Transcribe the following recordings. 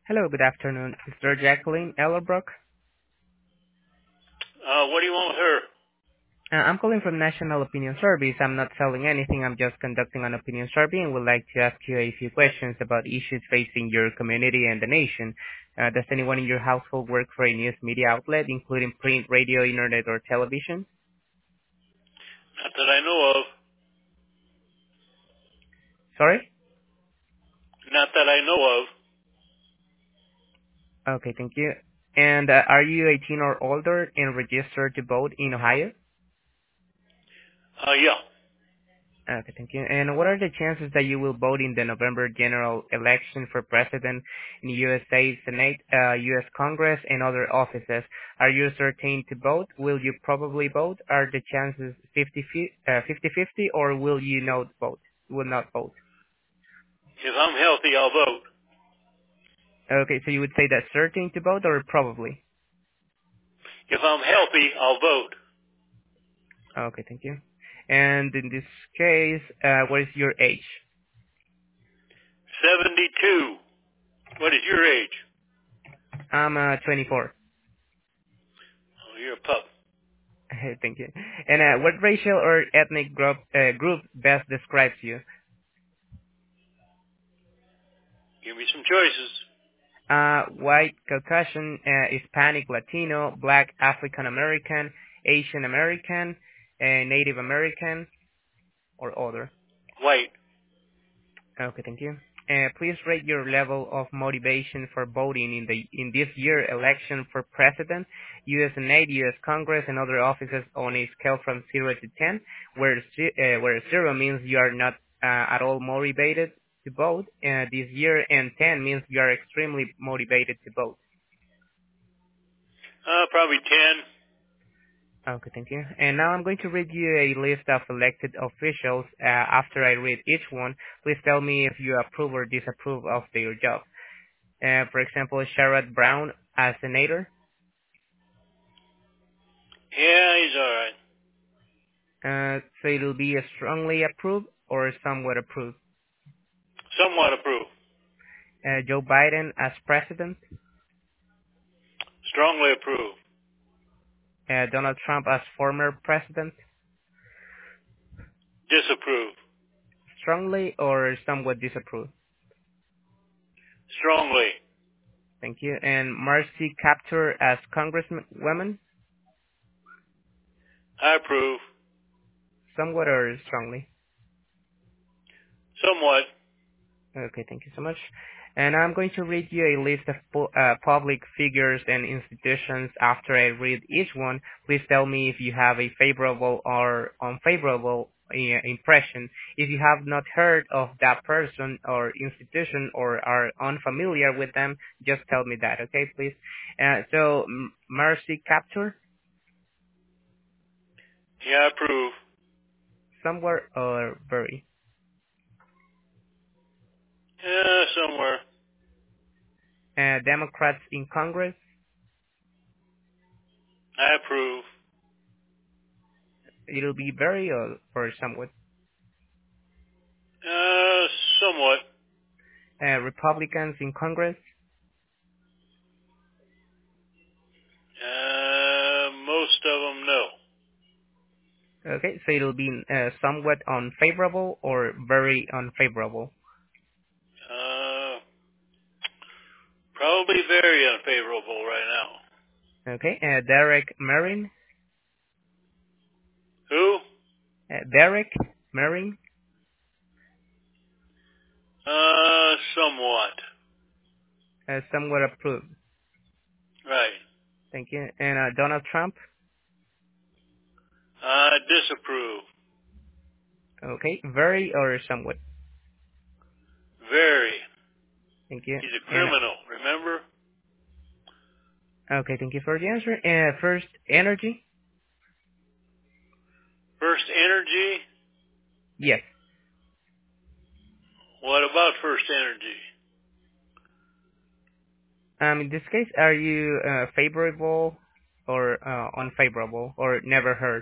Hello, good afternoon. Mr. Jacqueline Ellerbrook. What do you want with her? I'm calling from National Opinion Service. I'm not selling anything. I'm just conducting an opinion survey and would like to ask you a few questions about issues facing your community and the nation. Does anyone in your household work for a news media outlet, including print, radio, internet, or television? Not that I know of. Sorry? Not that I know of. Okay, thank you. And are you 18 or older and registered to vote in Ohio? Yeah. Okay, thank you. And what are the chances that you will vote in the November general election for president in USA Senate, U.S. Congress, and other offices? Are you certain to vote? Will you probably vote? Are the chances 50-50, or will you not vote? Will not vote? If I'm healthy, I'll vote. Okay, so you would say that certain to vote or probably? If I'm healthy, I'll vote. Okay, thank you. And in this case, what is your age? 72. What is your age? I'm 24. Oh, you're a pup. Thank you. And what racial or ethnic group best describes you? Give me some choices. White, Caucasian, Hispanic, Latino, Black, African American, Asian American, Native American, or other. White. Okay, thank you. Please rate your level of motivation for voting in this year election for president, U.S. Senate, U.S. Congress, and other offices on a scale from 0 to 10, where 0 means you are not at all motivated to vote this year, and 10 means you are extremely motivated to vote. Probably 10. Okay, thank you. And now I'm going to read you a list of elected officials. After I read each one, please tell me if you approve or disapprove of their job. For example, Sherrod Brown as senator. Yeah, he's all right. So it'll be a strongly approved or somewhat approved. Somewhat approve. Joe Biden as president. Strongly approve. Donald Trump as former president. Disapprove. Strongly or somewhat disapprove. Strongly. Thank you. And Marcy Kaptur as congresswoman. I approve. Somewhat or strongly. Somewhat. Okay, thank you so much. And I'm going to read you a list of public figures and institutions. After I read each one, please tell me if you have a favorable or unfavorable impression. If you have not heard of that person or institution or are unfamiliar with them, just tell me that, okay, please? So, Marcy Kaptur, Yeah, I approve. somewhere or very? Yeah, somewhere. Democrats in Congress, I approve. it'll be very or somewhat. Somewhat. Republicans in Congress, Most of them, no. okay, so it'll be somewhat unfavorable or very unfavorable. Probably very unfavorable right now. Okay, Derek Merrin, Who? Derek Merrin, Somewhat. somewhat approved. Right. Thank you. And Donald Trump, Disapprove. okay, very or somewhat. Very. Thank you. He's a And criminal, remember? okay, thank you for the answer. First, energy, First Energy? yes. What about First Energy? In this case, are you favorable or unfavorable or never heard?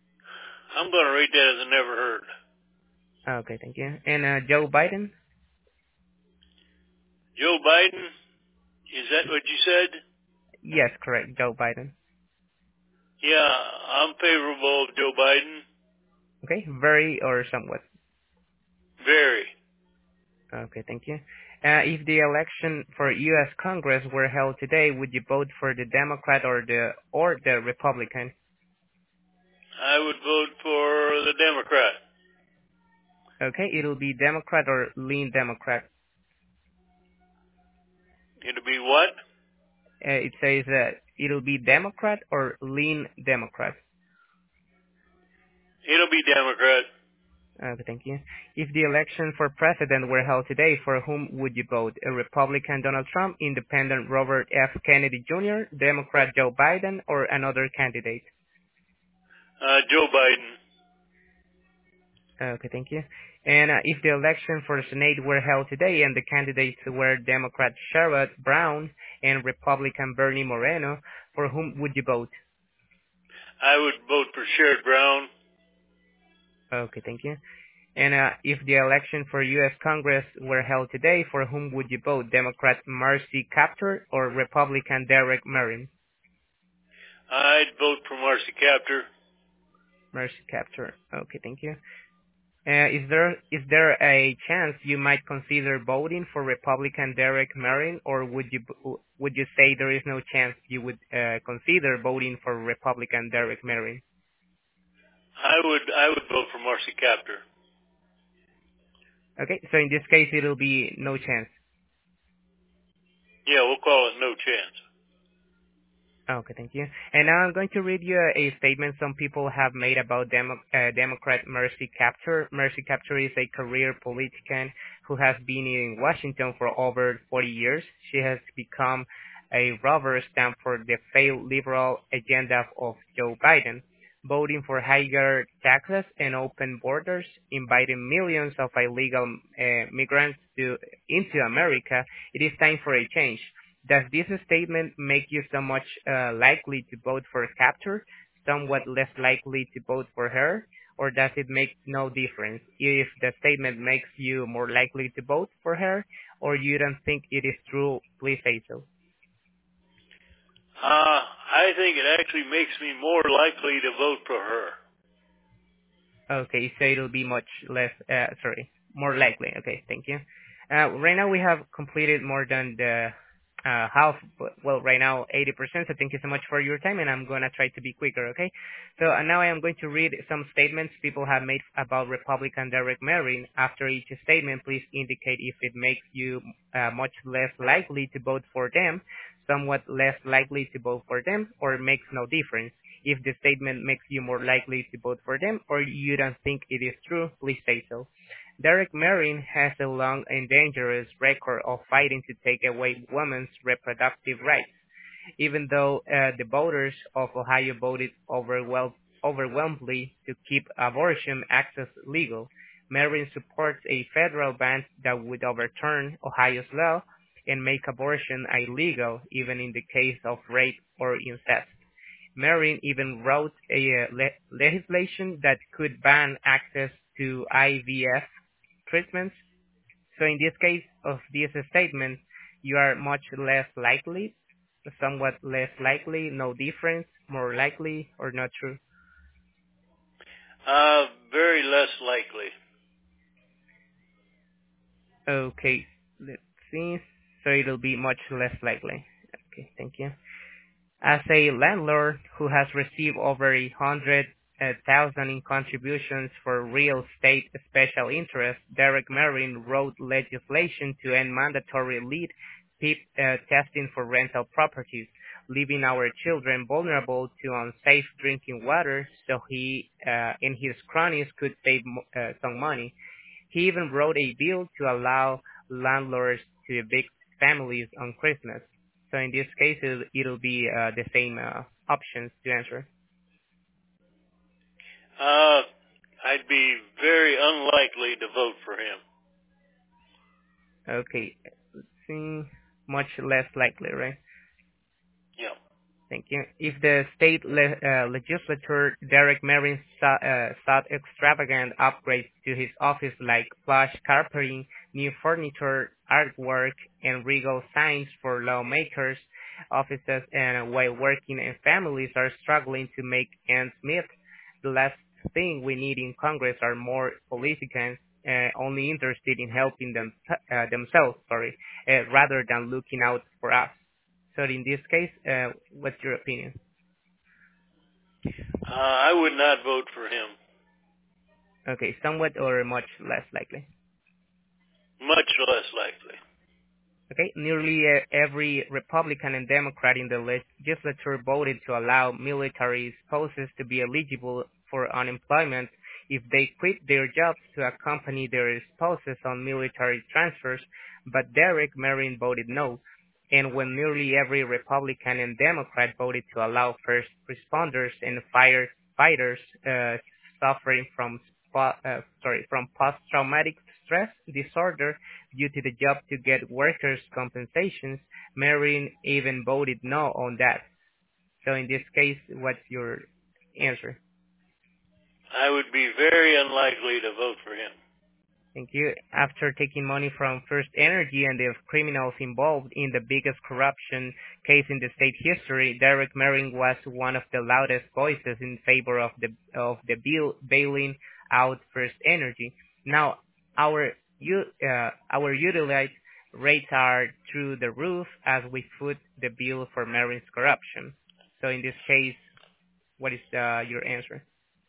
I'm going to rate that as a never heard. Okay, thank you. And Joe Biden? Joe Biden? Is that what you said? Yes, correct. Joe Biden. Yeah, I'm favorable of Joe Biden. Okay, very or somewhat. Very. Okay, thank you. If the election for U.S. Congress were held today, would you vote for the Democrat or the Republican? I would vote for the Democrat. Okay, it'll be Democrat or lean Democrat. It'll be what? It says it'll be Democrat or lean Democrat. It'll be Democrat. Okay, thank you. If the election for president were held today, for whom would you vote? A Republican Donald Trump, Independent Robert F. Kennedy Jr., Democrat Joe Biden, or another candidate? Joe Biden. Okay, thank you. And if the election for the Senate were held today and the candidates were Democrat Sherrod Brown and Republican Bernie Moreno, for whom would you vote? I would vote for Sherrod Brown. Okay, thank you. And if the election for U.S. Congress were held today, for whom would you vote? Democrat Marcy Kaptur or Republican Derek Merrin? I'd vote for Marcy Kaptur. Marcy Kaptur. Okay, thank you. Is there a chance you might consider voting for Republican Derek Merrin, or would you say there is no chance you would consider voting for Republican Derek Merrin? I would vote for Marcy Kaptur. Okay, so in this case it'll be no chance. Yeah, we'll call it no chance. Okay, thank you. And now I'm going to read you a statement some people have made about Democrat Mercy Kaptur. Mercy Kaptur is a career politician who has been in Washington for over 40 years. She has become a rubber stamp for the failed liberal agenda of Joe Biden, voting for higher taxes and open borders, inviting millions of illegal migrants into America. It is time for a change. Does this statement make you so much likely to vote for Kaptur, somewhat less likely to vote for her, or does it make no difference? If the statement makes you more likely to vote for her, or you don't think it is true, please say so. I think it actually makes me more likely to vote for her. Okay, so it'll be much less, more likely. Okay, thank you. Right now we have completed more than the half, well, right now 80%, so thank you so much for your time, and I'm going to try to be quicker, okay? So now I am going to read some statements people have made about Republican Derek Merrin. After each statement, please indicate if it makes you much less likely to vote for them, somewhat less likely to vote for them, or makes no difference. If the statement makes you more likely to vote for them, or you don't think it is true, please say so. Derek Merrin has a long and dangerous record of fighting to take away women's reproductive rights. Even though the voters of Ohio voted overwhelmingly to keep abortion access legal, Merrin supports a federal ban that would overturn Ohio's law and make abortion illegal even in the case of rape or incest. Merrin even wrote a legislation that could ban access to IVF treatments. So in this case of this statement, you are much less likely, somewhat less likely, no difference, more likely, or not true? Very less likely. Okay, let's see. So it'll be much less likely. Okay, thank you. As a landlord who has received over 100,000 in contributions for real estate special interest, Derek Merrin wrote legislation to end mandatory lead PEEP testing for rental properties, leaving our children vulnerable to unsafe drinking water, so he and his cronies could save some money. He even wrote a bill to allow landlords to evict families on Christmas. So in this case, it'll be the same options to answer. I'd be very unlikely to vote for him. Okay, let's see. Much less likely, right? Yeah. Thank you. If the state legislature, Derek Merrin sought extravagant upgrades to his office like plush carpeting, new furniture, artwork, and regal signs for lawmakers' offices, and while working and families are struggling to make ends meet, the last thing we need in Congress are more politicians only interested in helping themselves, rather than looking out for us. So in this case, what's your opinion? I would not vote for him. Okay, somewhat or much less likely. Much less likely. Okay, nearly every Republican and Democrat in the legislature voted to allow military spouses to be eligible for unemployment if they quit their jobs to accompany their spouses on military transfers, but Derek Merrin voted no. And when nearly every Republican and Democrat voted to allow first responders and firefighters suffering from post-traumatic stress disorder due to the job to get workers' compensations, Merrin even voted no on that. So in this case, what's your answer? I would be very unlikely to vote for him. Thank you. After taking money from First Energy and the criminals involved in the biggest corruption case in the state history, Derek Merrin was one of the loudest voices in favor of the bill bailing out First Energy. Now, our utility rates are through the roof as we foot the bill for Merrin's corruption. So in this case, what is your answer?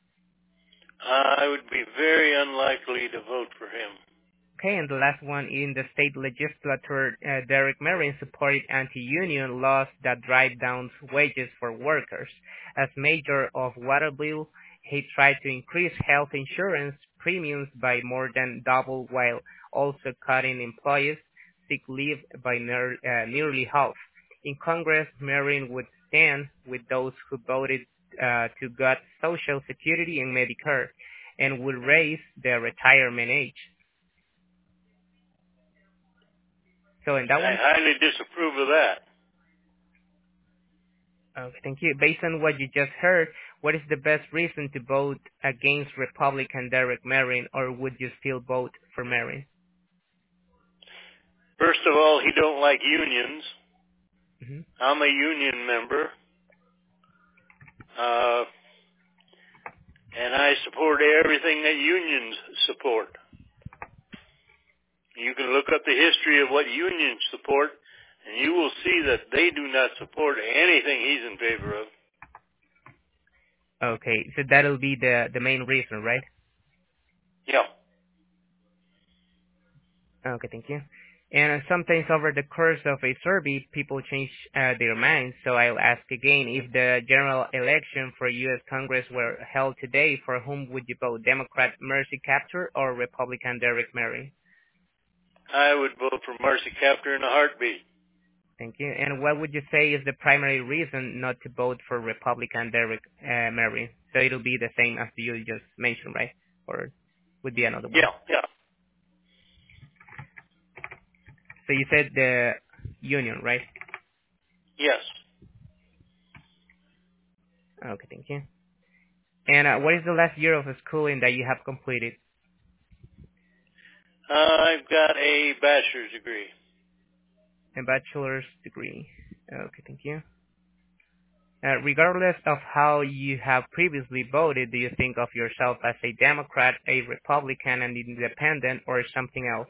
I would be very unlikely to vote for him. Okay, and the last one, in the state legislature, Derek Merrin supported anti-union laws that drive down wages for workers. As mayor of Waterville, he tried to increase health insurance premiums by more than double while also cutting employees' sick leave by nearly half. In Congress, Merrin would stand with those who voted to gut Social Security and Medicare, and would raise the retirement age. So in that one, I highly disapprove of that. Okay, thank you. Based on what you just heard, what is the best reason to vote against Republican Derek Merrin, or would you still vote for Merrin? First of all, he don't like unions. Mm-hmm. I'm a union member. And I support everything that unions support. You can look up the history of what unions support, and you will see that they do not support anything he's in favor of. Okay, so that'll be the main reason, right? Yeah. Okay, thank you. And sometimes over the course of a survey, people change their minds. So I'll ask again, if the general election for U.S. Congress were held today, for whom would you vote, Democrat Mercy Kaptur or Republican Derek Merrin? I would vote for Mercy Kaptur in a heartbeat. Thank you. And what would you say is the primary reason not to vote for Republican Derek Merrin? So it'll be the same as you just mentioned, right? Or would be another one? Yeah. So you said the union, right? Yes. Okay, thank you. And what is the last year of schooling that you have completed? I've got a bachelor's degree. A bachelor's degree. Okay, thank you. Regardless of how you have previously voted, do you think of yourself as a Democrat, a Republican, an independent, or something else?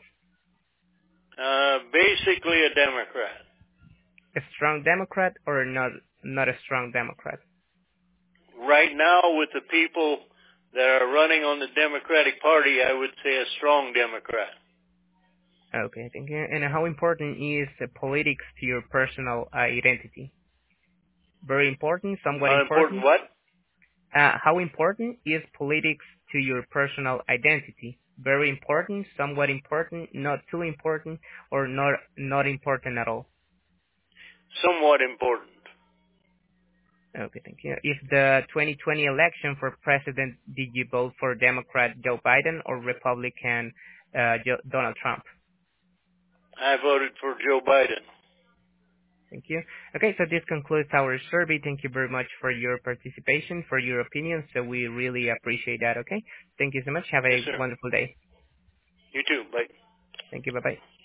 Basically a Democrat. A strong Democrat or not a strong Democrat? Right now, with the people that are running on the Democratic Party, I would say a strong Democrat. Okay, thank you. And how important is politics to your personal identity? Very important, somewhat important. What? How important is politics to your personal identity? Very important, somewhat important, not too important, or not important at all? Somewhat important. Okay, thank you. If the 2020 election for president, did you vote for Democrat Joe Biden or Republican Donald Trump? I voted for Joe Biden. Thank you. Okay, so this concludes our survey. Thank you very much for your participation, for your opinions. So we really appreciate that, okay? Thank you so much. Have a Yes, sir. wonderful day. You too. Bye. Thank you. Bye-bye.